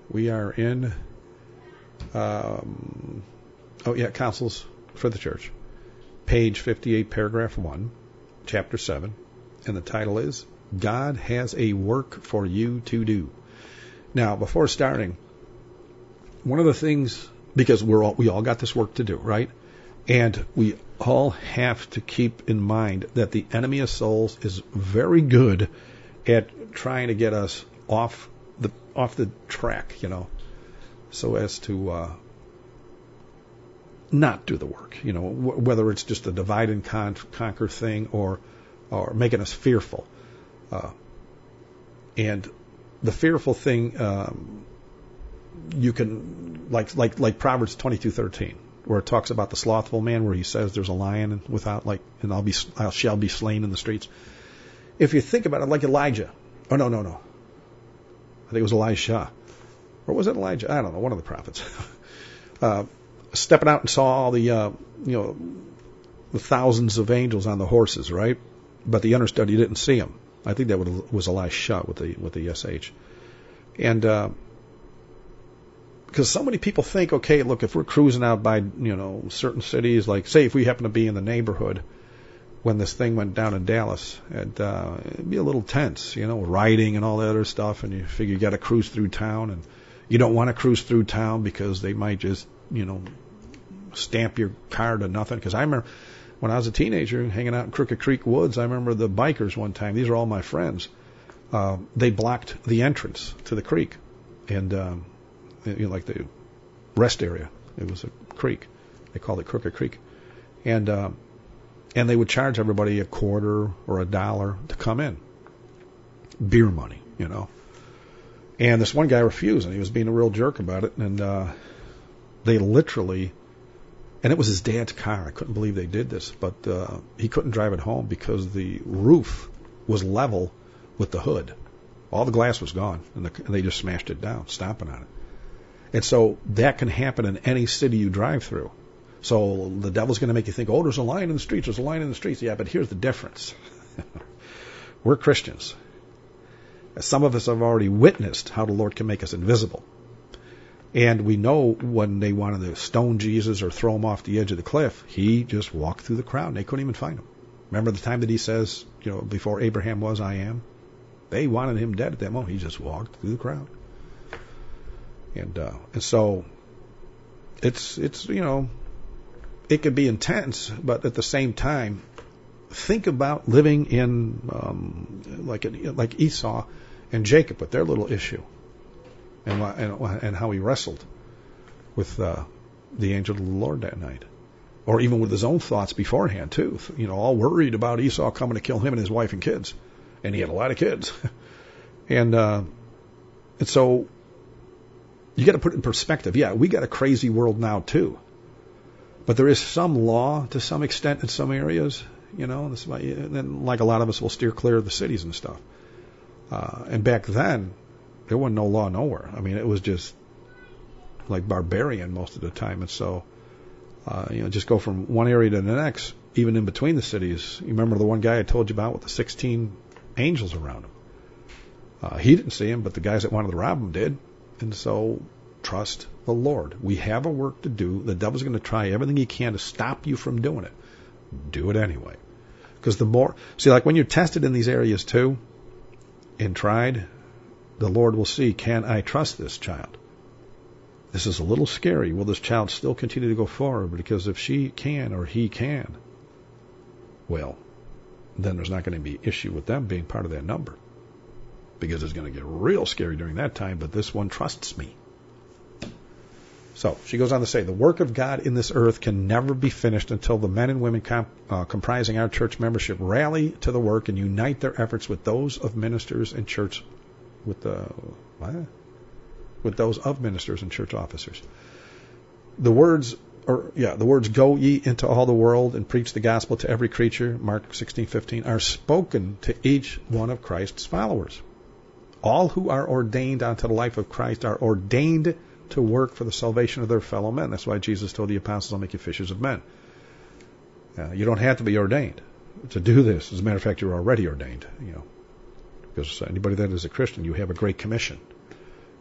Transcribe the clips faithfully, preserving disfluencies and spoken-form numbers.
We are in, um, oh yeah, Counsels for the Church, page fifty-eight, paragraph one, chapter seven, and the title is, God has a work for you to do. Now, before starting, one of the things, because we're all, we all got this work to do, right? And we all have to keep in mind that the enemy of souls is very good at trying to get us off the off the track, you know, so as to uh, not do the work, you know, w- whether it's just a divide and con- conquer thing or or making us fearful. Uh, and the fearful thing, um, you can, like like like Proverbs twenty-two thirteen, where it talks about the slothful man, where he says there's a lion without, like, and I'll be I shall be slain in the streets. If you think about it, like Elijah, oh no no no, I think it was Elisha, or was it Elijah? I don't know, one of the prophets, uh, stepping out and saw all the uh, you know the thousands of angels on the horses, right? But the understudy didn't see them. I think that was Elisha with the with the S H, and. Uh, Because so many people think, okay, look, if we're cruising out by, you know, certain cities, like, say, if we happen to be in the neighborhood when this thing went down in Dallas, and, uh, it'd be a little tense, you know, riding and all that other stuff, and you figure you got to cruise through town, and you don't want to cruise through town because they might just, you know, stamp your car to nothing. Because I remember when I was a teenager hanging out in Crooked Creek Woods, I remember the bikers one time, these are all my friends, uh, they blocked the entrance to the creek, and, um, you know, like the rest area. It was a creek. They called it Crooked Creek. And uh, and they would charge everybody a quarter or a dollar to come in. Beer money, you know. And this one guy refused, and he was being a real jerk about it. And uh, they literally, and it was his dad's car. I couldn't believe they did this. But uh, he couldn't drive it home because the roof was level with the hood. All the glass was gone, and, the, and they just smashed it down, stomping on it. And so that can happen in any city you drive through. So the devil's going to make you think, oh, there's a lion in the streets, there's a lion in the streets. Yeah, but here's the difference. We're Christians. Some of us have already witnessed how the Lord can make us invisible. And we know when they wanted to stone Jesus or throw him off the edge of the cliff, he just walked through the crowd and they couldn't even find him. Remember the time that he says, you know, before Abraham was, I am? They wanted him dead at that moment. He just walked through the crowd. And uh, and so it's it's you know it can be intense, but at the same time, think about living in um, like like Esau and Jacob with their little issue, and and, and how he wrestled with uh, the angel of the Lord that night, or even with his own thoughts beforehand too. You know, all worried about Esau coming to kill him and his wife and kids, and he had a lot of kids, and uh, and so. You got to put it in perspective. Yeah, we got a crazy world now too, but there is some law to some extent in some areas, you know. And then, like a lot of us, will steer clear of the cities and stuff. Uh, and back then, there wasn't no law nowhere. I mean, it was just like barbarian most of the time. And so, uh, you know, just go from one area to the next, even in between the cities. You remember the one guy I told you about with the sixteen angels around him? Uh, he didn't see him, but the guys that wanted to rob him did. And so, trust the Lord. We have a work to do. The devil's going to try everything he can to stop you from doing it. Do it anyway. Because the more, see, like when you're tested in these areas too, and tried, the Lord will see, can I trust this child? This is a little scary. Will this child still continue to go forward? Because if she can or he can, well, then there's not going to be issue with them being part of that number. Because it's going to get real scary during that time, but this one trusts me. So she goes on to say, the work of God in this earth can never be finished until the men and women comp, uh, comprising our church membership rally to the work and unite their efforts with those of ministers and church, with the what? with those of ministers and church officers. The words, or yeah, the words "Go ye into all the world and preach the gospel to every creature," Mark sixteen fifteen, are spoken to each one of Christ's followers. All who are ordained unto the life of Christ are ordained to work for the salvation of their fellow men. That's why Jesus told the apostles, I'll make you fishers of men. Uh, you don't have to be ordained to do this. As a matter of fact, you're already ordained. You know, because anybody that is a Christian, you have a great commission.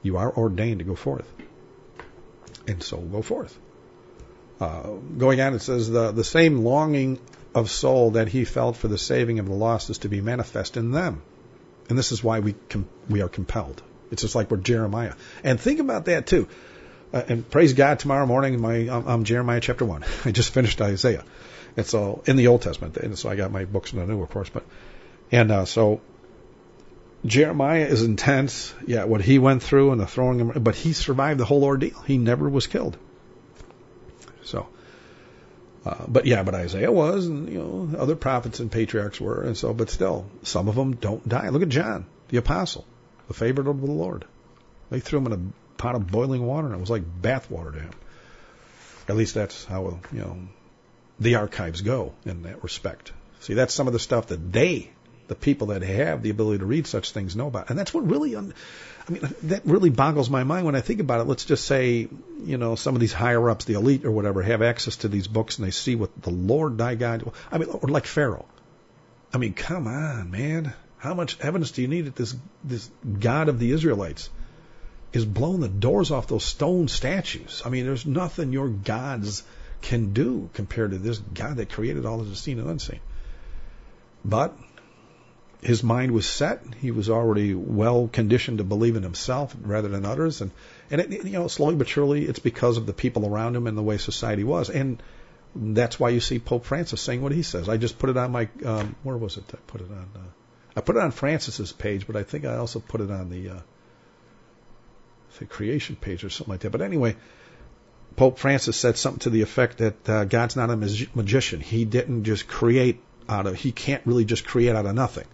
You are ordained to go forth. And so go forth. Uh, going on, it says, the, the same longing of soul that he felt for the saving of the lost is to be manifest in them. And this is why we com- we are compelled. It's just like we're Jeremiah. And think about that too. Uh, and praise God, tomorrow morning, my I'm, I'm Jeremiah chapter one. I just finished Isaiah. And so, in the Old Testament. And so I got my books in the New, of course. But And uh, so, Jeremiah is intense. Yeah, what he went through and the throwing him, but he survived the whole ordeal. He never was killed. So, uh, but yeah, but Isaiah was, and you know, other prophets and patriarchs were, and so, but still, some of them don't die. Look at John, the apostle, the favorite of the Lord. They threw him in a pot of boiling water, and it was like bath water to him. At least that's how, you know, the archives go in that respect. See, that's some of the stuff that they, the people that have the ability to read such things, know about, and that's what really, un- I mean, that really boggles my mind when I think about it. Let's just say, you know, some of these higher ups, the elite or whatever, have access to these books and they see what the Lord thy God, I mean, or like Pharaoh. I mean, come on, man. How much evidence do you need that this, this God of the Israelites is blowing the doors off those stone statues? I mean, there's nothing your gods can do compared to this God that created all of the seen and unseen. But his mind was set. He was already well conditioned to believe in himself rather than others. And, and it, you know, slowly but surely, it's because of the people around him and the way society was. And that's why you see Pope Francis saying what he says. I just put it on my, um, where was it? I put it on, uh, I put it on Francis's page, but I think I also put it on the, uh, the creation page or something like that. But anyway, Pope Francis said something to the effect that uh, God's not a mag- magician. He didn't just create out of, he can't really just create out of nothing.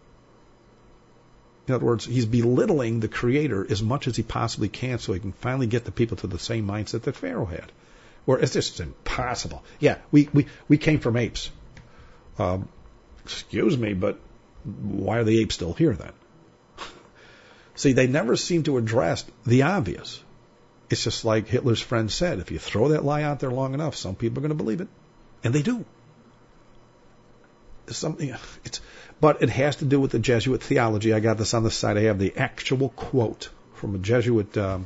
In other words, he's belittling the Creator as much as he possibly can so he can finally get the people to the same mindset that Pharaoh had. Or it's just impossible. Yeah, we, we, we came from apes. Um, excuse me, but why are the apes still here then? See, they never seem to address the obvious. It's just like Hitler's friend said, if you throw that lie out there long enough, some people are going to believe it. And they do. Something, it's, but it has to do with the Jesuit theology. I got this on the side. I have the actual quote from a Jesuit um,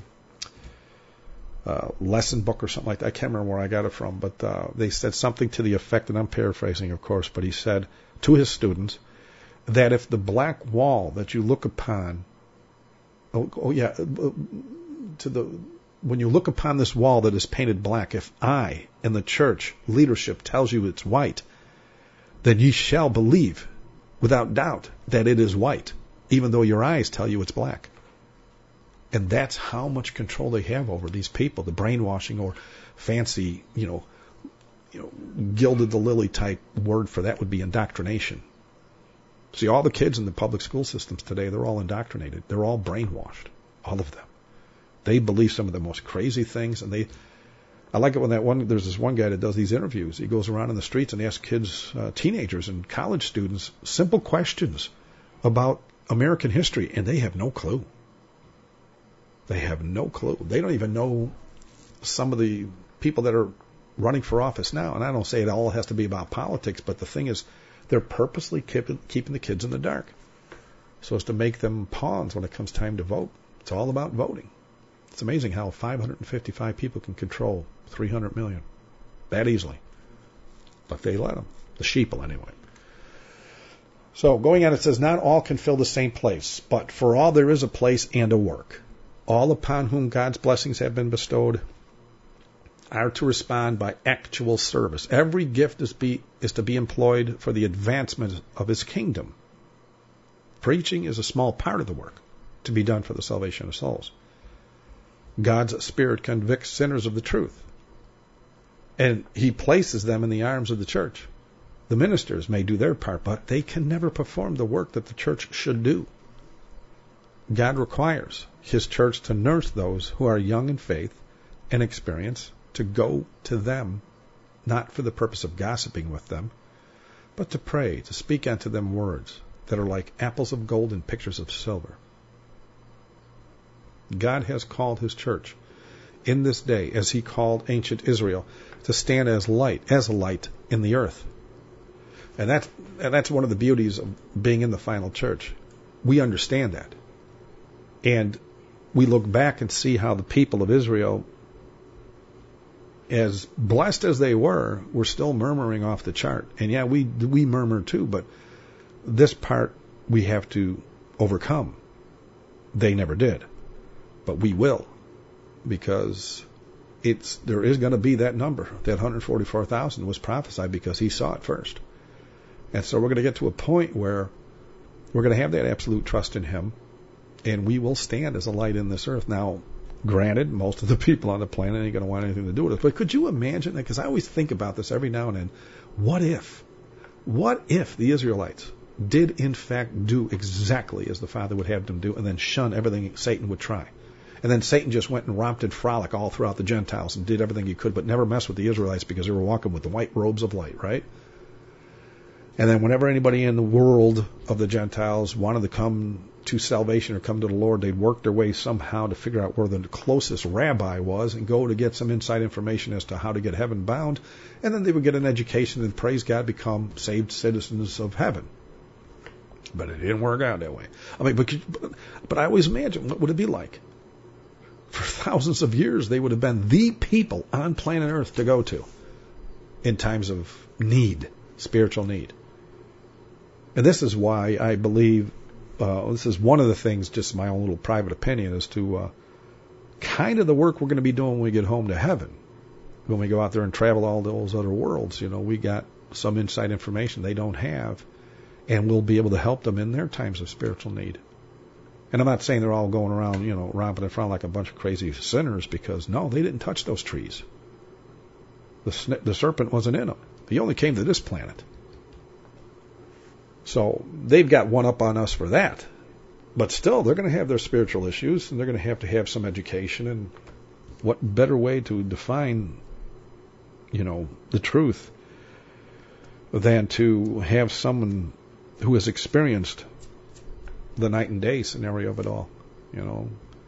uh, lesson book or something like that. I can't remember where I got it from, but uh, they said something to the effect, and I'm paraphrasing, of course, but he said to his students that if the black wall that you look upon, oh, oh yeah, to the when you look upon this wall that is painted black, if I and the church leadership tells you it's white, then ye shall believe without doubt that it is white, even though your eyes tell you it's black. And that's how much control they have over these people. The brainwashing, or fancy, you know, you know, gilded the lily type word for that would be indoctrination. See, all the kids in the public school systems today, they're all indoctrinated. They're all brainwashed, all of them. They believe some of the most crazy things, and they. I like it when that one, there's this one guy that does these interviews. He goes around in the streets and asks kids, uh, teenagers and college students, simple questions about American history, and they have no clue. They have no clue. They don't even know some of the people that are running for office now. And I don't say it all has to be about politics, but the thing is, they're purposely keeping, keeping the kids in the dark so as to make them pawns when it comes time to vote. It's all about voting. It's amazing how five hundred fifty-five people can control three hundred million that easily. But they let them. The sheeple, anyway. So, going on, it says, not all can fill the same place, but for all there is a place and a work. All upon whom God's blessings have been bestowed are to respond by actual service. Every gift is, be, is to be employed for the advancement of His kingdom. Preaching is a small part of the work to be done for the salvation of souls. God's Spirit convicts sinners of the truth, and He places them in the arms of the church. The ministers may do their part, but they can never perform the work that the church should do. God requires His church to nurse those who are young in faith and experience, to go to them, not for the purpose of gossiping with them, but to pray, to speak unto them words that are like apples of gold and pictures of silver. God has called His church in this day, as He called ancient Israel, to stand as light, as a light in the earth. And that's, and that's one of the beauties of being in the final church. We understand that. And we look back and see how the people of Israel, as blessed as they were, were still murmuring off the chart. And yeah, we we murmur too, but this part we have to overcome. They never did, but we will, because it's there is going to be that number. That one hundred forty-four thousand was prophesied because he saw it first. And so we're going to get to a point where we're going to have that absolute trust in him, and we will stand as a light in this earth. Now, granted, most of the people on the planet ain't going to want anything to do with it. But could you imagine that? Because I always think about this every now and then. What if? What if the Israelites did in fact do exactly as the Father would have them do, and then shun everything Satan would try? And then Satan just went and romped and frolic all throughout the Gentiles and did everything he could, but never messed with the Israelites because they were walking with the white robes of light, right? And then whenever anybody in the world of the Gentiles wanted to come to salvation or come to the Lord, they'd work their way somehow to figure out where the closest rabbi was and go to get some inside information as to how to get heaven bound. And then they would get an education and, praise God, become saved citizens of heaven. But it didn't work out that way. I mean, but, but I always imagine, what would it be like? For thousands of years, they would have been the people on planet Earth to go to in times of need, spiritual need. And this is why I believe, uh, this is one of the things, just my own little private opinion, as to uh, kind of the work we're going to be doing when we get home to heaven. When we go out there and travel all those other worlds, you know, we got some inside information they don't have, and we'll be able to help them in their times of spiritual need. And I'm not saying they're all going around, you know, romping in front like a bunch of crazy sinners, because, no, they didn't touch those trees. The, sn- the serpent wasn't in them. He only came to this planet. So they've got one up on us for that. But still, they're going to have their spiritual issues, and they're going to have to have some education. And what better way to define, you know, the truth than to have someone who has experienced the night and day scenario of it all, you know.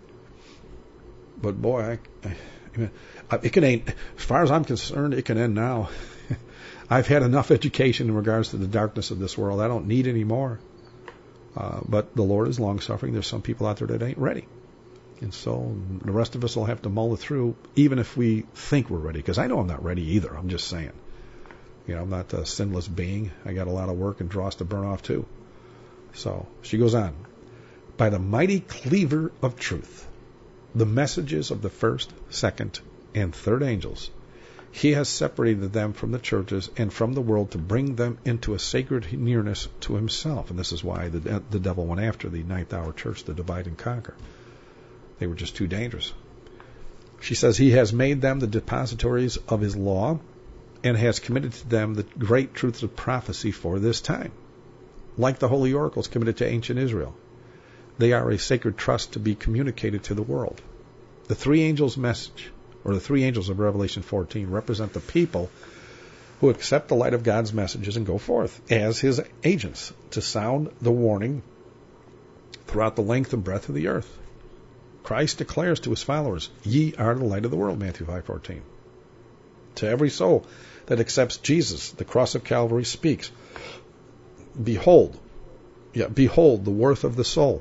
But boy, I, I, it can end. As far as I'm concerned, it can end now. I've had enough education in regards to the darkness of this world. I don't need any more. Uh, but the Lord is long-suffering. There's some people out there that ain't ready. And so the rest of us will have to mull it through, even if we think we're ready. Because I know I'm not ready either. I'm just saying. You know, I'm not a sinless being. I got a lot of work and dross to burn off too. So she goes on. By the mighty cleaver of truth, the messages of the first, second, and third angels, he has separated them from the churches and from the world to bring them into a sacred nearness to himself. And this is why the, the devil went after the ninth hour church to divide and conquer. They were just too dangerous. She says he has made them the depositories of his law and has committed to them the great truths of prophecy for this time. Like the holy oracles committed to ancient Israel, they are a sacred trust to be communicated to the world. The three angels' message, or the three angels of Revelation fourteen, represent the people who accept the light of God's messages and go forth as his agents to sound the warning throughout the length and breadth of the earth. Christ declares to his followers, ye are the light of the world, Matthew five fourteen. To every soul that accepts Jesus, the cross of Calvary speaks, Behold, yeah, behold the worth of the soul.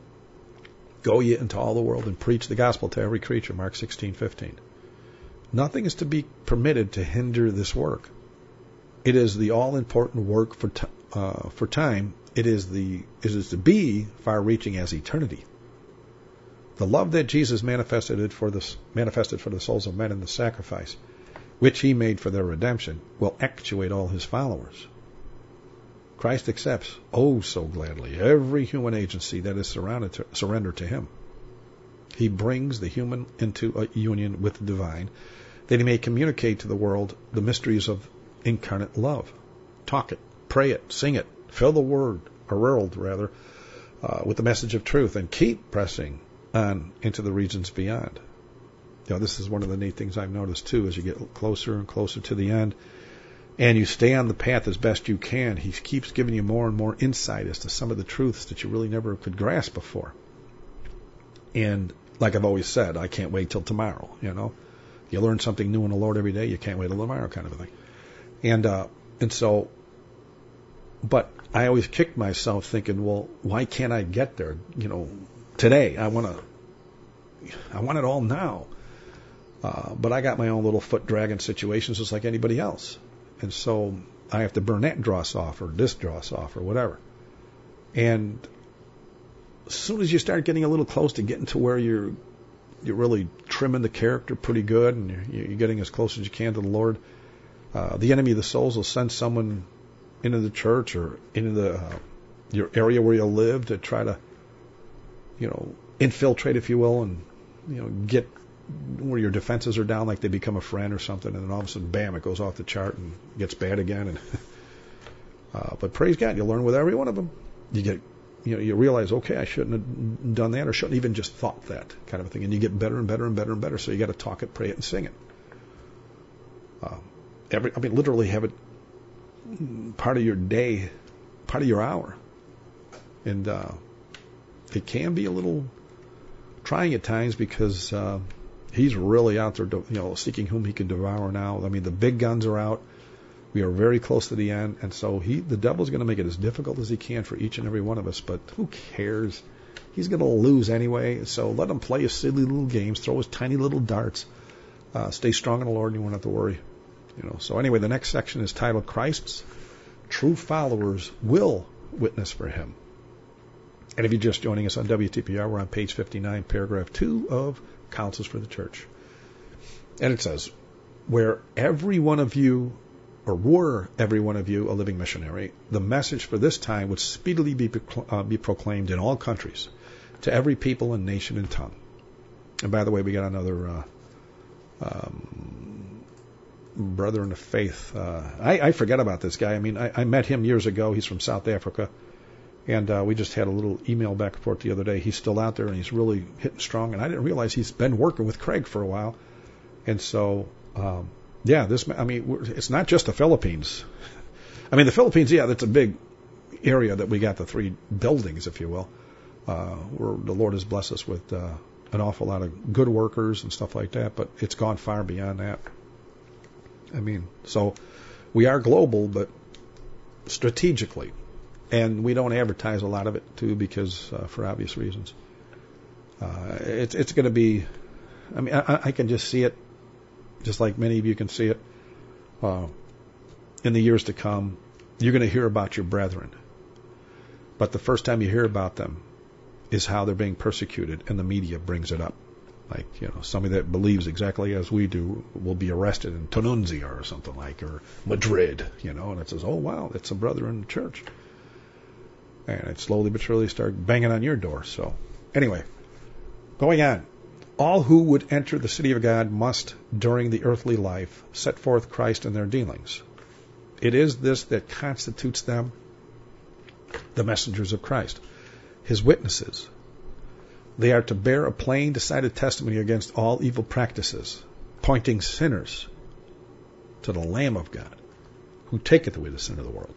Go ye into all the world and preach the gospel to every creature, Mark sixteen fifteen. Nothing is to be permitted to hinder this work. It is the all-important work for t- uh, for time. It is the it is to be far-reaching as eternity. The love that Jesus manifested it for the manifested for the souls of men in the sacrifice, which he made for their redemption, will actuate all his followers. Christ accepts, oh so gladly, every human agency that is surrounded to, surrendered to him. He brings the human into a union with the divine, that he may communicate to the world the mysteries of incarnate love. Talk it, pray it, sing it, fill the word, or world rather, uh, with the message of truth, and keep pressing on into the regions beyond. You know, this is one of the neat things I've noticed too, as you get closer and closer to the end, and you stay on the path as best you can. He keeps giving you more and more insight as to some of the truths that you really never could grasp before. And like I've always said, I can't wait till tomorrow. You know, you learn something new in the Lord every day. You can't wait till tomorrow, kind of a thing. And uh, and so, but I always kicked myself thinking, well, why can't I get there? You know, today I want to I want it all now. Uh, but I got my own little foot dragging situations just like anybody else. And so I have to burn that dross off or this dross off or whatever. And as soon as you start getting a little close to getting to where you're you're really trimming the character pretty good and you're, you're getting as close as you can to the Lord, uh, the enemy of the souls will send someone into the church or into the uh, your area where you live to try to, you know, infiltrate, if you will, and, you know, get where your defenses are down, like they become a friend or something, and then all of a sudden, bam, it goes off the chart and gets bad again. And uh, but praise God, you learn with every one of them. You get, you know, you realize, okay, I shouldn't have done that, or shouldn't even just thought that kind of a thing, and you get better and better and better and better. So you got to talk it, pray it, and sing it. Uh, every, I mean, literally have it part of your day, part of your hour, and uh, it can be a little trying at times because uh, he's really out there, you know, seeking whom he can devour now. I mean, the big guns are out. We are very close to the end, and so he, the devil's going to make it as difficult as he can for each and every one of us. But who cares? He's going to lose anyway. So let him play his silly little games, throw his tiny little darts. Uh, stay strong in the Lord, and you won't have to worry. You know. So anyway, the next section is titled "Christ's True Followers Will Witness for Him." And if you're just joining us on W T P R, we're on page fifty-nine, paragraph two of Counsels for the Church. And it says, where every one of you, or were every one of you a living missionary, the message for this time would speedily be, uh, be proclaimed in all countries, to every people and nation and tongue. And by the way, we got another uh, um, brother in the faith. Uh, I, I forget about this guy. I mean, I, I met him years ago. He's from South Africa. And uh, we just had a little email back and forth the other day. He's still out there, and he's really hitting strong. And I didn't realize he's been working with Craig for a while. And so, um, yeah, this, I mean, we're, it's not just the Philippines. I mean, the Philippines, yeah, that's a big area that we got the three buildings, if you will, uh, where the Lord has blessed us with uh, an awful lot of good workers and stuff like that. But it's gone far beyond that. I mean, so we are global, but strategically. And we don't advertise a lot of it, too, because uh, for obvious reasons. Uh, it's it's going to be, I mean, I, I can just see it, just like many of you can see it. Uh, in the years to come, you're going to hear about your brethren. But the first time you hear about them is how they're being persecuted, and the media brings it up. Like, you know, somebody that believes exactly as we do will be arrested in Tunisia or something like, or Madrid, you know, and it says, oh, wow, that's a brother in the church. And it slowly but surely start banging on your door. So, anyway, going on. All who would enter the city of God must, during the earthly life, set forth Christ in their dealings. It is this that constitutes them the messengers of Christ, His witnesses. They are to bear a plain, decided testimony against all evil practices, pointing sinners to the Lamb of God, who taketh away the sin of the world.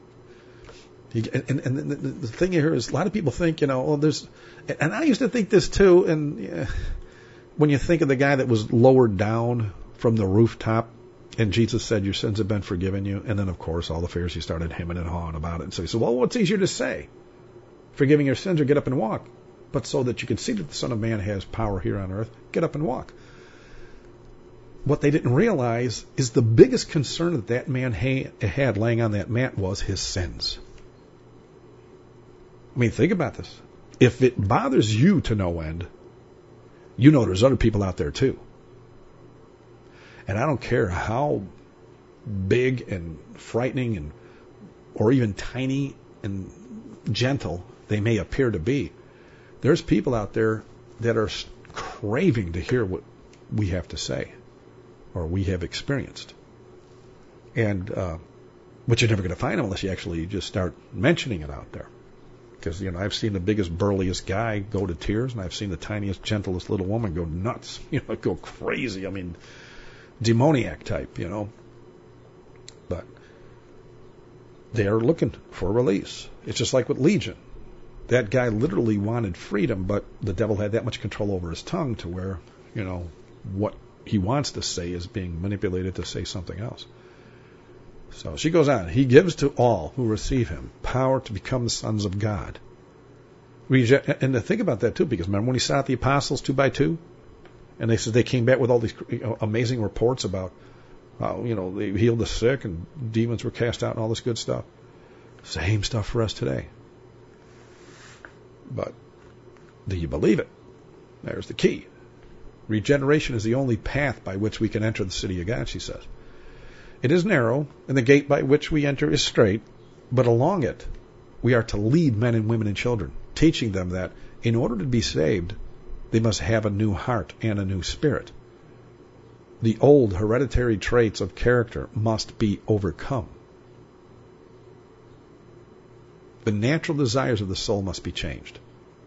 And, and the, the thing here is, a lot of people think, you know, oh, there's, and I used to think this too, and yeah, when you think of the guy that was lowered down from the rooftop, and Jesus said, your sins have been forgiven you, and then, of course, all the Pharisees started hemming and hawing about it, and so he said, well, what's easier to say? Forgiving your sins or get up and walk? But so that you can see that the Son of Man has power here on earth, get up and walk. What they didn't realize is the biggest concern that that man ha- had laying on that mat was his sins. I mean, think about this. If it bothers you to no end, you know there's other people out there too. And I don't care how big and frightening and or even tiny and gentle they may appear to be, there's people out there that are craving to hear what we have to say or we have experienced. And uh, but you're never going to find them unless you actually just start mentioning it out there. Because, you know, I've seen the biggest, burliest guy go to tears, and I've seen the tiniest, gentlest little woman go nuts, you know, go crazy. I mean, demoniac type, you know. But they are looking for release. It's just like with Legion. That guy literally wanted freedom, but the devil had that much control over his tongue to where, you know, what he wants to say is being manipulated to say something else. So she goes on. He gives to all who receive him power to become the sons of God. Rege- and to think about that too, because remember when he sent out the apostles two by two, and they said they came back with all these you know, amazing reports about how you know they healed the sick and demons were cast out and all this good stuff. Same stuff for us today. But do you believe it? There's the key. Regeneration is the only path by which we can enter the city of God, she says. It is narrow, and the gate by which we enter is straight, but along it we are to lead men and women and children, teaching them that in order to be saved, they must have a new heart and a new spirit. The old hereditary traits of character must be overcome. The natural desires of the soul must be changed.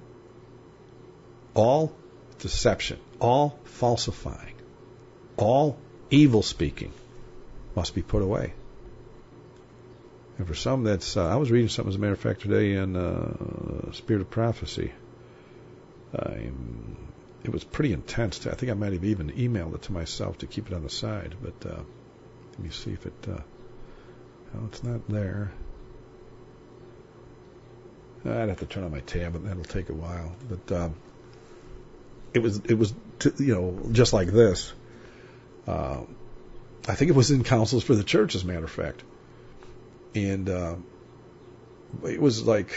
All deception, all falsifying, all evil speaking must be put away. And for some, that's, uh, I was reading something, as a matter of fact, today in uh, Spirit of Prophecy. Um, it was pretty intense. I think I might have even emailed it to myself to keep it on the side. But uh, let me see if it, uh, no, it's not there. I'd have to turn on my tab, and that'll take a while. But um, it was, it was, t- you know, just like this. Uh, I think it was in Counsels for the Church, as a matter of fact. And uh, it was like,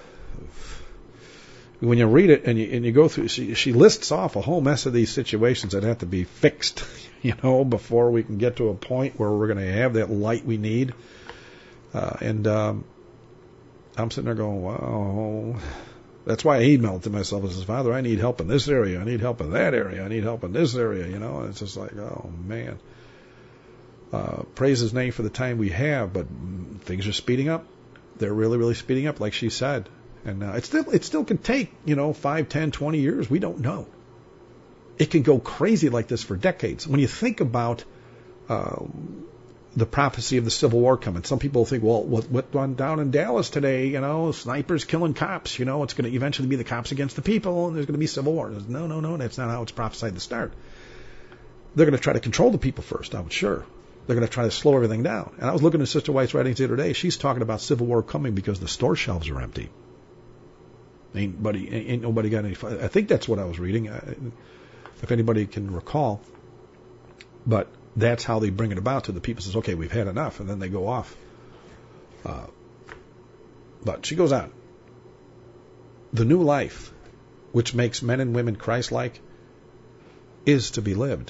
when you read it and you, and you go through, she, she lists off a whole mess of these situations that have to be fixed, you know, before we can get to a point where we're going to have that light we need. Uh, and um, I'm sitting there going, wow. That's why I emailed to myself and says, Father, I need help in this area. I need help in that area. I need help in this area, you know. And it's just like, oh, man. Uh, praise his name for the time we have, but things are speeding up. They're really, really speeding up, like she said. And uh, it still it still can take, you know, five, ten, twenty years. We don't know. It can go crazy like this for decades. When you think about uh, the prophecy of the Civil War coming, some people think, well, what, what went down in Dallas today, you know, snipers killing cops, you know, it's going to eventually be the cops against the people, and there's going to be civil war. No, no, no, that's not how it's prophesied to start. They're going to try to control the people first, I'm sure. They're going to try to slow everything down. And I was looking at Sister White's writings the other day. She's talking about civil war coming because the store shelves are empty. Ain't, buddy, ain't nobody got any. I think that's what I was reading, if anybody can recall. But that's how they bring it about to the people. Says, okay, we've had enough, and then they go off. Uh, but she goes on. The new life, which makes men and women Christ-like, is to be lived.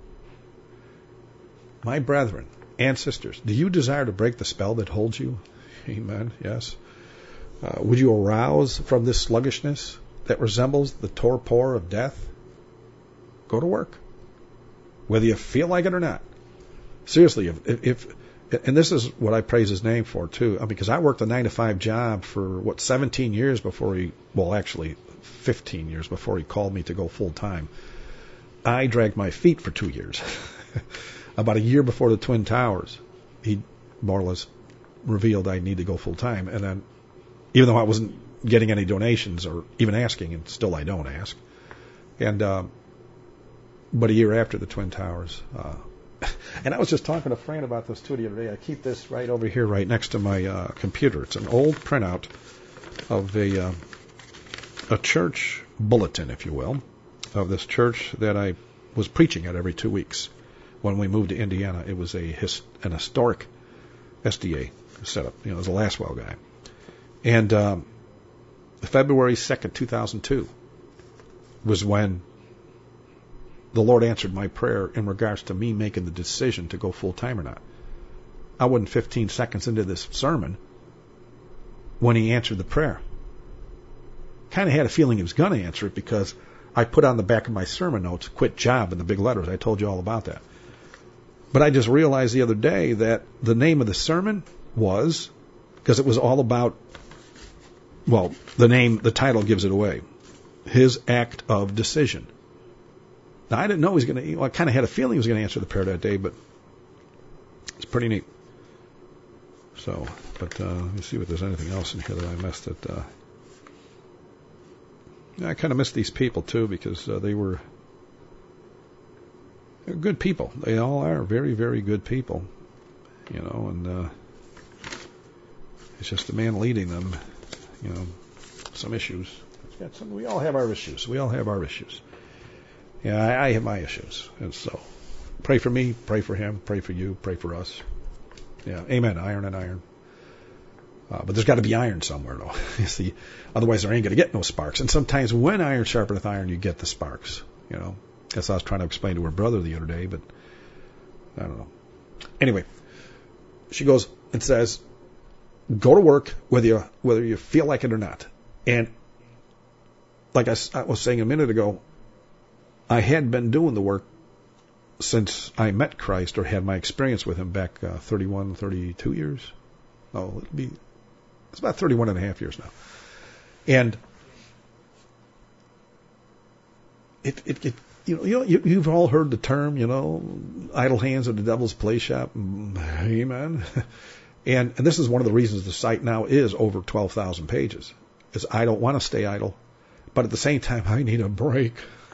My brethren and sisters, do you desire to break the spell that holds you? Amen. Yes. Uh, would you arouse from this sluggishness that resembles the torpor of death? Go to work, whether you feel like it or not. Seriously, if, if and this is what I praise his name for too, because I worked a nine to five job for what seventeen years before he, well, actually fifteen years before he called me to go full time. I dragged my feet for two years. About a year before the Twin Towers, he more or less revealed I need to go full time. And then, even though I wasn't getting any donations or even asking, and still I don't ask. And, uh, but a year after the Twin Towers, uh, and I was just talking to Fran about this too the other day. I keep this right over here, right next to my uh, computer. It's an old printout of a uh, a church bulletin, if you will, of this church that I was preaching at every two weeks. When we moved to Indiana, it was a his, an historic S D A setup. You know, it was a Laswell guy. And um, February second, two thousand two was when the Lord answered my prayer in regards to me making the decision to go full-time or not. I wasn't fifteen seconds into this sermon when he answered the prayer. Kind of had a feeling he was going to answer it because I put on the back of my sermon notes, quit job in the big letters. I told you all about that. But I just realized the other day that the name of the sermon was, because it was all about, well, the name, the title gives it away, His Act of Decision. Now, I didn't know he was going to, well, I kind of had a feeling he was going to answer the prayer that day, but it's pretty neat. So, but uh, let me see if there's anything else in here that I missed. That uh, I kind of missed these people, too, because uh, they were they're good people. They all are very, very good people, you know, and uh, it's just the man leading them, you know, some issues. got some, we all have our issues. We all have our issues. Yeah, I, I have my issues. And so pray for me, pray for him, pray for you, pray for us. Yeah, amen. Iron and iron. Uh, but there's got to be iron somewhere, though. You see, otherwise there ain't going to get no sparks. And sometimes when iron sharpeneth iron, you get the sparks. You know, that's what I was trying to explain to her brother the other day, but I don't know. Anyway, she goes and says, go to work whether you whether you feel like it or not. And like I, I was saying a minute ago, I had been doing the work since I met Christ or had my experience with him back uh, thirty-one, thirty-two years. Oh, it'll be, it's about thirty-one and a half years now. And it, it, it you know, you know, you, you've all heard the term, you know, idle hands are the devil's play shop. Amen. And, and this is one of the reasons the site now is over twelve thousand pages, is I don't want to stay idle, but at the same time, I need a break.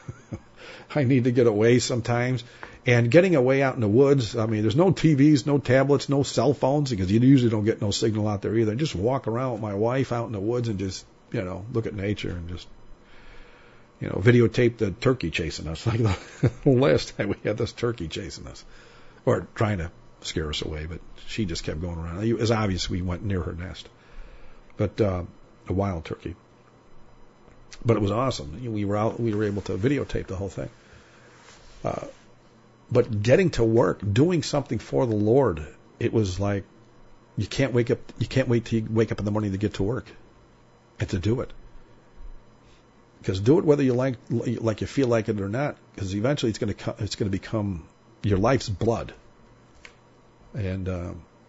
I need to get away sometimes. And getting away out in the woods, I mean, there's no T Vs, no tablets, no cell phones, because you usually don't get no signal out there either. Just walk around with my wife out in the woods and just, you know, look at nature and just, you know, videotape the turkey chasing us. Like the last time we had this turkey chasing us, or trying to scare us away, but she just kept going around. It was obvious we went near her nest, but uh, a wild turkey. But it was awesome. We were out. We were able to videotape the whole thing. Uh, but getting to work, doing something for the Lord, it was like you can't wake up. You can't wait till you wake up in the morning to get to work and to do it. Because do it whether you like, like you feel like it or not. Because eventually it's going to it's going to become your life's blood. And uh,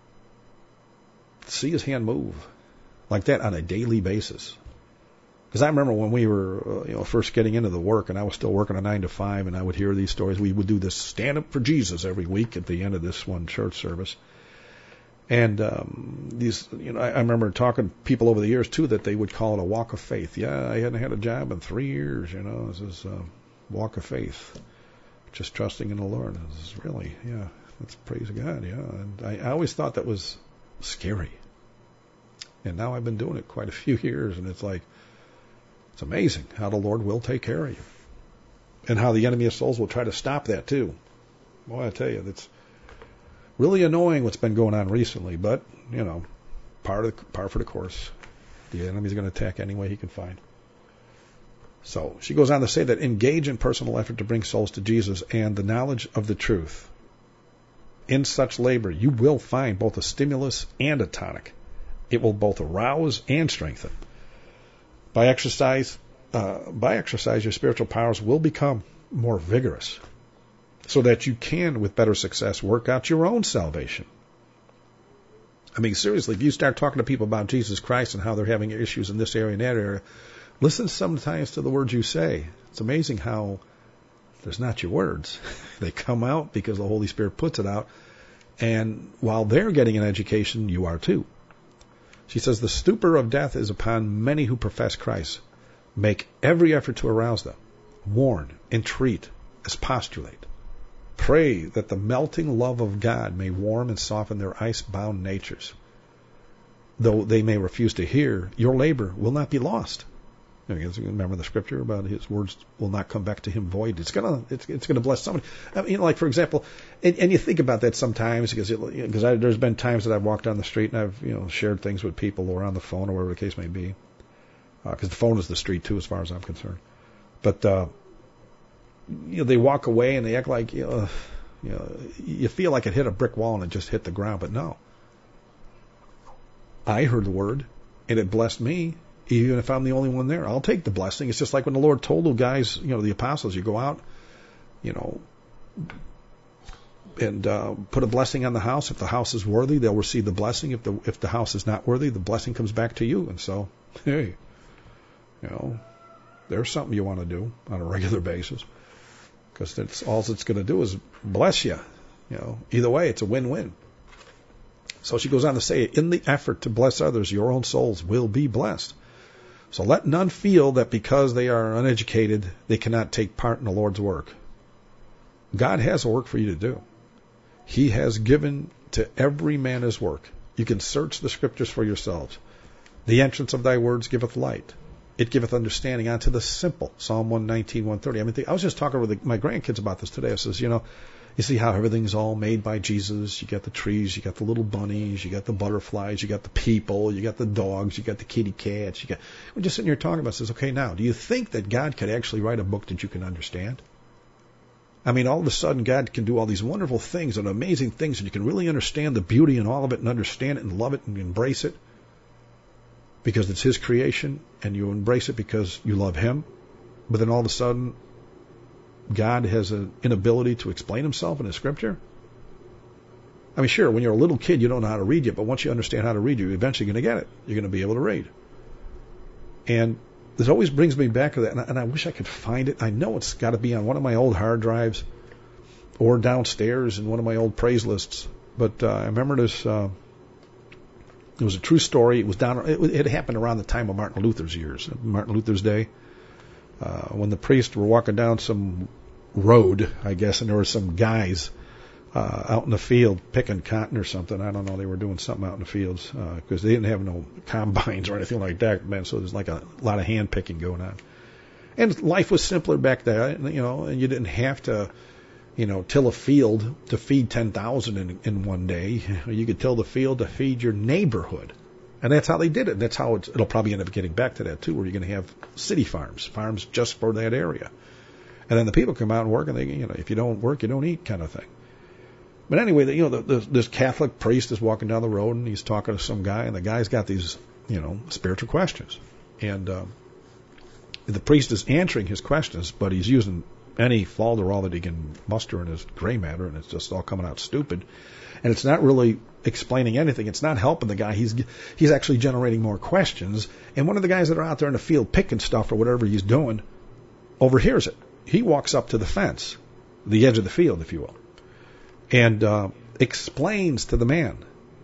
see his hand move like that on a daily basis. Because I remember when we were, uh, you know, first getting into the work, and I was still working a nine to five, and I would hear these stories. We would do this stand up for Jesus every week at the end of this one church service. And um, these, you know, I, I remember talking to people over the years too that they would call it a walk of faith. Yeah, I hadn't had a job in three years. You know, this is a walk of faith, just trusting in the Lord. This is really, yeah, that's praise God. Yeah, and I, I always thought that was scary, and now I've been doing it quite a few years, and it's like. It's amazing how the Lord will take care of you. And how the enemy of souls will try to stop that too. Boy, I tell you, that's really annoying what's been going on recently, but, you know, part of the, par for the course. The enemy's going to attack any way he can find. So she goes on to say that engage in personal effort to bring souls to Jesus and the knowledge of the truth. In such labor, you will find both a stimulus and a tonic. It will both arouse and strengthen. By exercise, uh, by exercise, your spiritual powers will become more vigorous so that you can, with better success, work out your own salvation. I mean, seriously, if you start talking to people about Jesus Christ and how they're having issues in this area and that area, listen sometimes to the words you say. It's amazing how there's not your words. They come out because the Holy Spirit puts it out. And while they're getting an education, you are too. She says, the stupor of death is upon many who profess Christ. Make every effort to arouse them. Warn, entreat, expostulate. Pray that the melting love of God may warm and soften their ice-bound natures. Though they may refuse to hear, your labor will not be lost. Remember the scripture about his words will not come back to him void. It's gonna, it's, it's gonna bless somebody. I mean, you know, like for example, and, and you think about that sometimes because because you know, there's been times that I've walked down the street and I've you know shared things with people or on the phone or whatever the case may be, because uh, the phone is the street too, as far as I'm concerned. But uh, you know, they walk away and they act like you know, you know, you feel like it hit a brick wall and it just hit the ground, but no. I heard the word and it blessed me. Even if I'm the only one there, I'll take the blessing. It's just like when the Lord told the guys, you know, the apostles, you go out, you know, and uh, put a blessing on the house. If the house is worthy, they'll receive the blessing. If the if the house is not worthy, the blessing comes back to you. And so, hey, you know, there's something you want to do on a regular basis because that's all it's going to do is bless you. You know, either way, it's a win-win. So she goes on to say, in the effort to bless others, your own souls will be blessed. So let none feel that because they are uneducated, they cannot take part in the Lord's work. God has a work for you to do. He has given to every man his work. You can search the scriptures for yourselves. The entrance of thy words giveth light. It giveth understanding unto the simple. Psalm one nineteen, one thirty. I mean, I was just talking with the, my grandkids about this today. I says, you know, you see how everything's all made by Jesus. You got the trees, you got the little bunnies, you got the butterflies, you got the people, you got the dogs, you got the kitty cats. You got. We're just sitting here talking about this. Okay, now, do you think that God could actually write a book that you can understand? I mean, all of a sudden, God can do all these wonderful things and amazing things, and you can really understand the beauty in all of it and understand it and love it and embrace it because it's His creation, and you embrace it because you love Him. But then all of a sudden, God has an inability to explain Himself in His Scripture? I mean, sure, when you're a little kid, you don't know how to read yet, but once you understand how to read, you're eventually going to get it. You're going to be able to read. And this always brings me back to that, and I, and I wish I could find it. I know it's got to be on one of my old hard drives or downstairs in one of my old praise lists. But uh, I remember this. Uh, it was a true story. It was down. It, it happened around the time of Martin Luther's years, Martin Luther's day, uh, when the priests were walking down some road, I guess, and there were some guys uh, out in the field picking cotton or something. I don't know. They were doing something out in the fields because uh, they didn't have no combines or anything like that, man. So there's like a lot of hand picking going on. And life was simpler back then, you know, and you didn't have to, you know, till a field to feed ten thousand in, in one day. You could till the field to feed your neighborhood. And that's how they did it. That's how it's, it'll probably end up getting back to that, too, where you're going to have city farms, farms just for that area. And then the people come out and work, and they, you know, if you don't work, you don't eat kind of thing. But anyway, you know, the, the, this Catholic priest is walking down the road, and he's talking to some guy, and the guy's got these, you know, spiritual questions. And um, the priest is answering his questions, but he's using any falderall that he can muster in his gray matter, and it's just all coming out stupid. And it's not really explaining anything. It's not helping the guy. He's he's actually generating more questions. And one of the guys that are out there in the field picking stuff or whatever he's doing overhears it. He walks up to the fence, the edge of the field, if you will, and uh, explains to the man,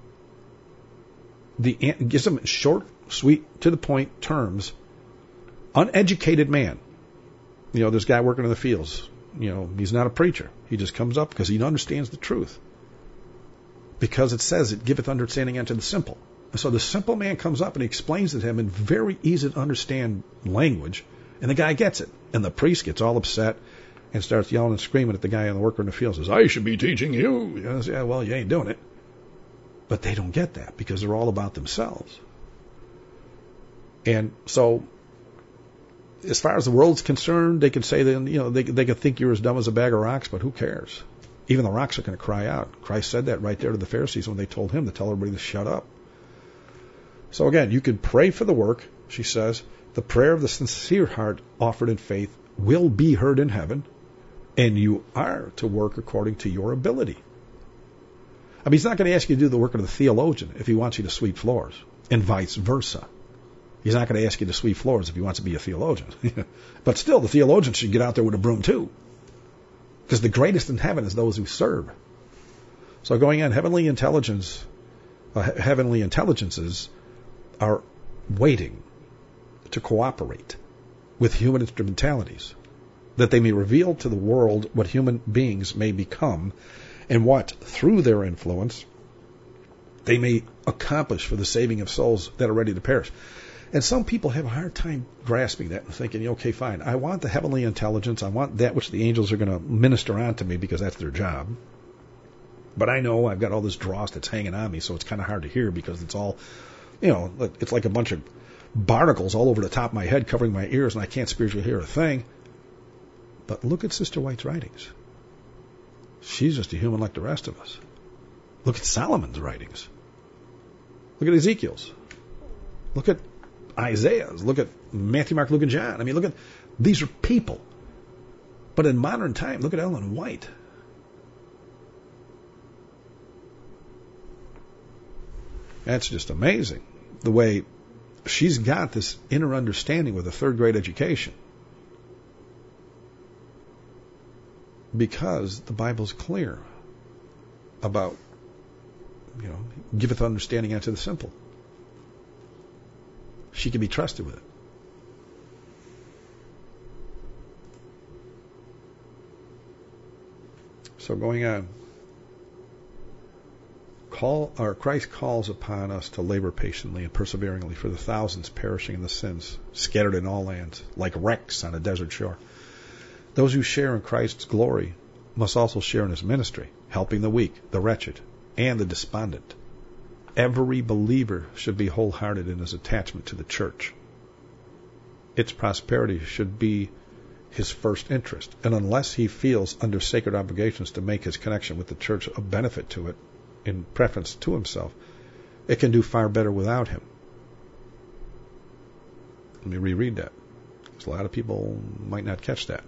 the gives him short, sweet, to the point terms. Uneducated man. You know, this guy working in the fields, you know, he's not a preacher. He just comes up because he understands the truth. Because it says it giveth understanding unto the simple. And so the simple man comes up and he explains to him in very easy to understand language, and the guy gets it. And the priest gets all upset and starts yelling and screaming at the guy on the worker in the field. Says, I should be teaching you. You know, yeah, well, you ain't doing it. But they don't get that because they're all about themselves. And so, as far as the world's concerned, they can say that, you know, they they can think you're as dumb as a bag of rocks, but who cares? Even the rocks are going to cry out. Christ said that right there to the Pharisees when they told him to tell everybody to shut up. So again, you can pray for the work, she says. The prayer of the sincere heart offered in faith will be heard in heaven, and you are to work according to your ability. I mean, he's not going to ask you to do the work of the theologian if he wants you to sweep floors, and vice versa. He's not going to ask you to sweep floors if he wants to be a theologian. But still, the theologian should get out there with a broom too. Because the greatest in heaven is those who serve. So going on, heavenly intelligence, uh, heavenly intelligences are waiting to cooperate with human instrumentalities, that they may reveal to the world what human beings may become and what, through their influence, they may accomplish for the saving of souls that are ready to perish. And some people have a hard time grasping that and thinking, okay, fine, I want the heavenly intelligence. I want that which the angels are going to minister on to me because that's their job. But I know I've got all this dross that's hanging on me, so it's kind of hard to hear because it's all, you know, it's like a bunch of barnacles all over the top of my head covering my ears, and I can't spiritually hear a thing. But look at Sister White's writings. She's just a human like the rest of us. Look at Solomon's writings. Look at Ezekiel's. Look at Isaiah's. Look at Matthew, Mark, Luke, and John. I mean, look at, these are people. But in modern time, look at Ellen White. That's just amazing. The way she's got this inner understanding with a third grade education. Because the Bible's clear about, you know, giveth understanding unto the simple. She can be trusted with it. So going on. call, or Christ calls upon us to labor patiently and perseveringly for the thousands perishing in the sins, scattered in all lands, like wrecks on a desert shore. Those who share in Christ's glory must also share in his ministry, helping the weak, the wretched, and the despondent. Every believer should be wholehearted in his attachment to the church. Its prosperity should be his first interest, and unless he feels under sacred obligations to make his connection with the church a benefit to it, in preference to himself, it can do far better without him. Let me reread that, because a lot of people might not catch that.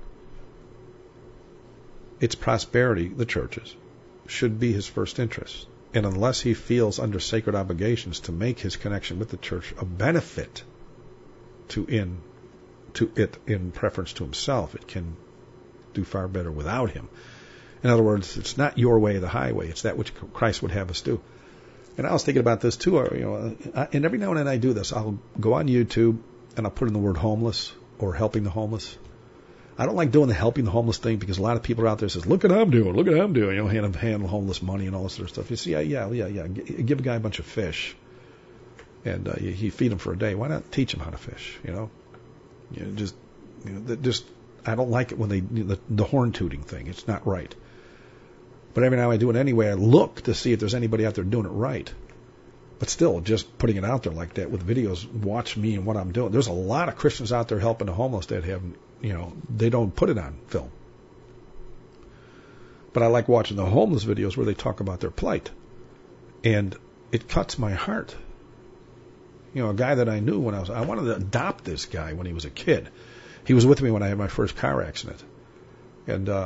Its prosperity, the church's, should be his first interest, and unless he feels under sacred obligations to make his connection with the church a benefit to in to it in preference to himself, it can do far better without him. In other words, it's not your way or the highway. It's that which Christ would have us do. And I was thinking about this too. You know, and every now and then I do this. I'll go on YouTube and I'll put in the word homeless or helping the homeless. I don't like doing the helping the homeless thing because a lot of people are out there says, "Look at what I'm doing. Look at what I'm doing." You know, hand handle homeless money and all this sort of stuff. You see, yeah, yeah, yeah, yeah. Give a guy a bunch of fish, and uh, you, you feed him for a day. Why not teach him how to fish? You know, you know just, you know, just. I don't like it when they the, the horn tooting thing. It's not right. But every now I do it anyway. I look to see if there's anybody out there doing it right. But still, just putting it out there like that with videos, watch me and what I'm doing. There's a lot of Christians out there helping the homeless that have, you know, they don't put it on film. But I like watching the homeless videos where they talk about their plight. And it cuts my heart. You know, a guy that I knew when I was, I wanted to adopt this guy when he was a kid. He was with me when I had my first car accident. And, uh,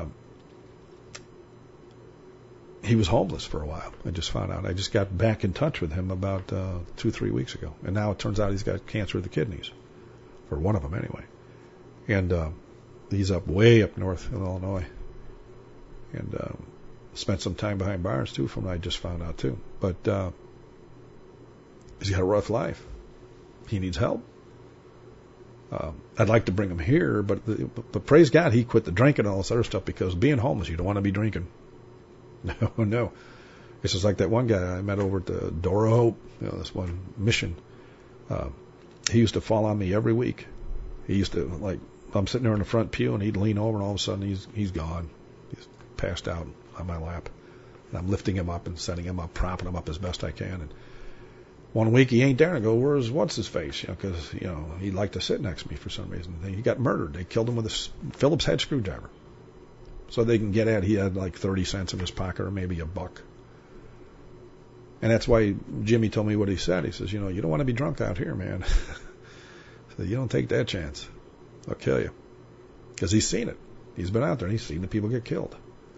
he was homeless for a while. I just found out. I just got back in touch with him about uh, two, three weeks ago. And now it turns out he's got cancer of the kidneys. For one of them, anyway. And uh, he's up way up north in Illinois. And uh, spent some time behind bars, too, from what I just found out, too. But uh, he's got a rough life. He needs help. Um, I'd like to bring him here, but, the, but, but praise God, he quit the drinking and all this other stuff because being homeless, you don't want to be drinking. No, no. It's just like that one guy I met over at the Door of Hope, you know, this one mission. Uh, he used to fall on me every week. He used to, like, I'm sitting there in the front pew and he'd lean over and all of a sudden he's he's gone. He's passed out on my lap. And I'm lifting him up and setting him up, propping him up as best I can. And one week he ain't there and I go, where's what's his face? You know, because, you know, he'd like to sit next to me for some reason. He got murdered. They killed him with a Phillips head screwdriver. So they can get at, he had like thirty cents in his pocket or maybe a buck. And that's why Jimmy told me what he said. He says, you know, you don't want to be drunk out here, man. So you don't take that chance. I'll kill you. Because he's seen it. He's been out there and he's seen the people get killed.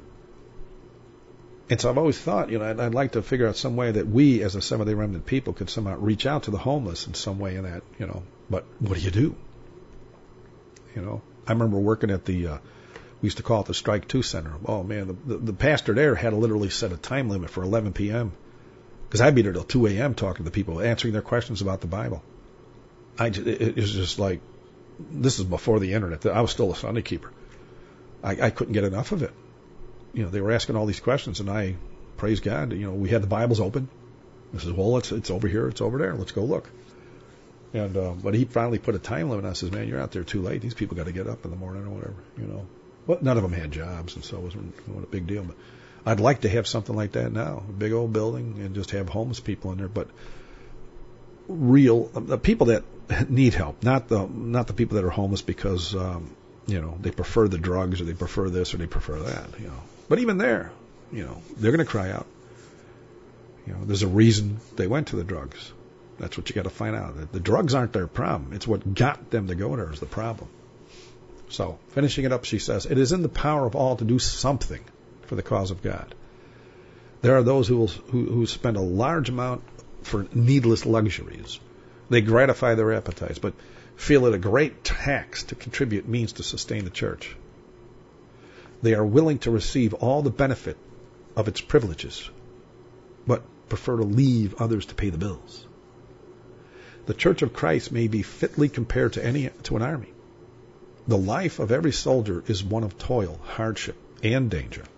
And so I've always thought, you know, I'd, I'd like to figure out some way that we as a Seventh-day Remnant people could somehow reach out to the homeless in some way in that, you know. But what do you do? You know, I remember working at the... Uh, We used to call it the Strike Two Center. Oh, man, the, the, the pastor there had to literally set a time limit for eleven p.m. Because I'd be there till two a.m. talking to the people, answering their questions about the Bible. I, it, it was just like, this is before the internet. I was still a Sunday keeper. I, I couldn't get enough of it. You know, they were asking all these questions, and I, praise God, you know, we had the Bibles open. I said, well, it's, it's over here, it's over there. Let's go look. And uh, but he finally put a time limit. I says, man, you're out there too late. These people got to get up in the morning or whatever, you know. Well, none of them had jobs, and so it wasn't, wasn't a big deal. But I'd like to have something like that now, a big old building, and just have homeless people in there. But real, the people that need help, not the not the people that are homeless because um, you know they prefer the drugs or they prefer this or they prefer that. You know, but even there, you know, they're going to cry out. You know, there's a reason they went to the drugs. That's what you got to find out. The drugs aren't their problem. It's what got them to go there is the problem. So, finishing it up, she says, it is in the power of all to do something for the cause of God. There are those who, will, who, who spend a large amount for needless luxuries. They gratify their appetites, but feel it a great tax to contribute means to sustain the church. They are willing to receive all the benefit of its privileges, but prefer to leave others to pay the bills. The Church of Christ may be fitly compared to any to an army. The life of every soldier is one of toil, hardship, and danger.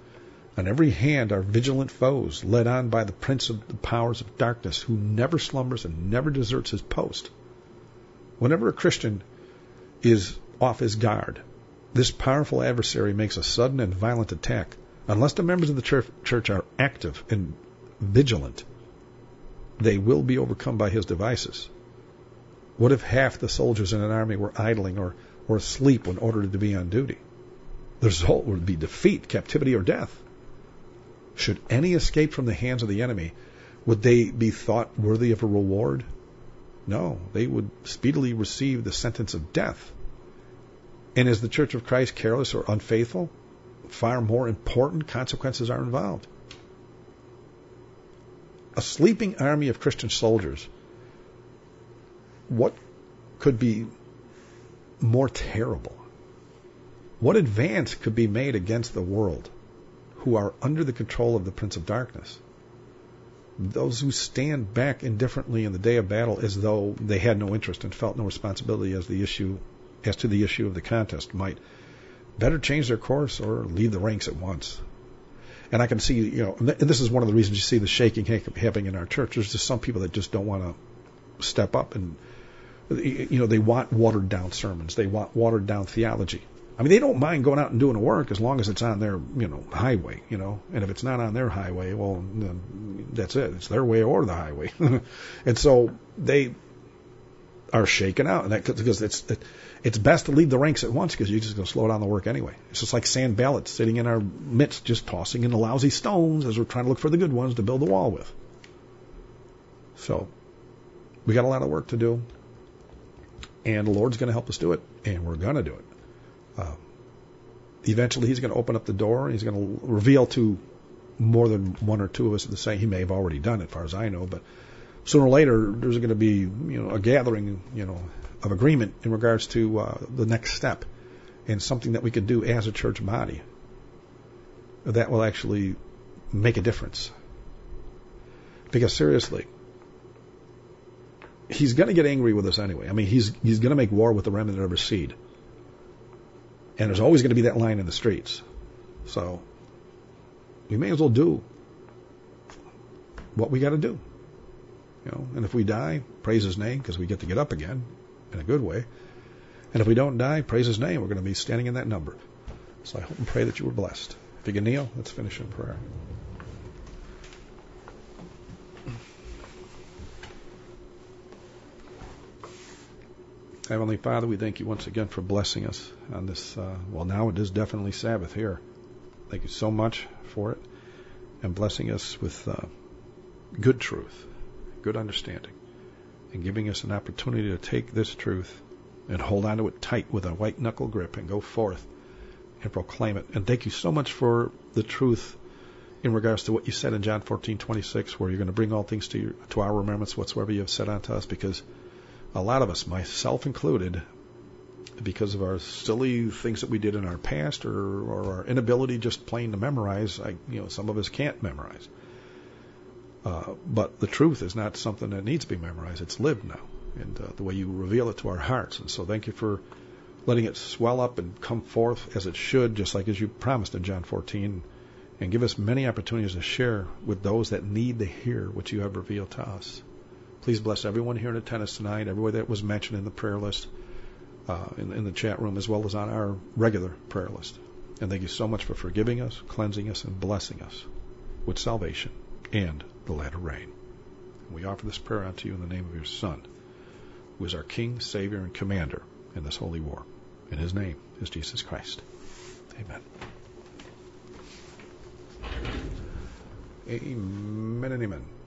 On every hand are vigilant foes, led on by the prince of the powers of darkness, who never slumbers and never deserts his post. Whenever a Christian is off his guard, this powerful adversary makes a sudden and violent attack. Unless the members of the church, church are active and vigilant, they will be overcome by his devices. What if half the soldiers in an army were idling or, or asleep when ordered to be on duty? The result would be defeat, captivity, or death. Should any escape from the hands of the enemy, would they be thought worthy of a reward? No, they would speedily receive the sentence of death. And is the Church of Christ careless or unfaithful? Far more important consequences are involved. A sleeping army of Christian soldiers, what could be more terrible? What advance could be made against the world who are under the control of the Prince of Darkness? Those who stand back indifferently in the day of battle as though they had no interest and felt no responsibility as the issue, as to the issue of the contest might better change their course or leave the ranks at once. And I can see, you know, and this is one of the reasons you see the shaking happening in our church. There's just some people that just don't want to step up, and, you know, they want watered down sermons. They want watered down theology. I mean, they don't mind going out and doing the work as long as it's on their, you know, highway, you know. And if it's not on their highway, well, then that's it. It's their way or the highway. And so they are shaken out, and that because it's it, it's best to leave the ranks at once because you're just going to slow down the work anyway. It's just like Sanballat sitting in our midst, just tossing in the lousy stones as we're trying to look for the good ones to build the wall with. So we got a lot of work to do, and the Lord's going to help us do it, and we're going to do it. Uh, eventually, He's going to open up the door, and He's going to reveal to more than one or two of us the same. He may have already done it, as far as I know, but sooner or later, there's going to be, you know, a gathering, you know, of agreement in regards to uh, the next step and something that we could do as a church body that will actually make a difference. Because seriously, He's going to get angry with us anyway. I mean, he's he's going to make war with the remnant of his seed. And there's always going to be that line in the streets. So we may as well do what we got to do. You know, and if we die, praise His name, because we get to get up again in a good way. And if we don't die, praise His name. We're going to be standing in that number. So I hope and pray that you were blessed. If you can kneel, let's finish in prayer. Heavenly Father, we thank You once again for blessing us on this, uh, well, now it is definitely Sabbath here. Thank You so much for it, and blessing us with uh, good truth, good understanding, and giving us an opportunity to take this truth and hold on to it tight with a white knuckle grip and go forth and proclaim it. And thank You so much for the truth in regards to what You said in John fourteen twenty-six, where You're going to bring all things to, your, to our remembrance whatsoever You have said unto us, because a lot of us, myself included, because of our silly things that we did in our past or, or our inability just plain to memorize, I, you know, some of us can't memorize. Uh, but the truth is not something that needs to be memorized. It's lived now, and uh, the way You reveal it to our hearts. And so thank You for letting it swell up and come forth as it should, just like as You promised in John fourteen, and give us many opportunities to share with those that need to hear what You have revealed to us. Please bless everyone here in attendance tonight, everyone that was mentioned in the prayer list, uh, in, in the chat room, as well as on our regular prayer list. And thank You so much for forgiving us, cleansing us, and blessing us with salvation and the latter rain. And we offer this prayer unto You in the name of Your Son, who is our King, Savior, and Commander in this holy war. And His name is Jesus Christ. Amen. Amen and amen.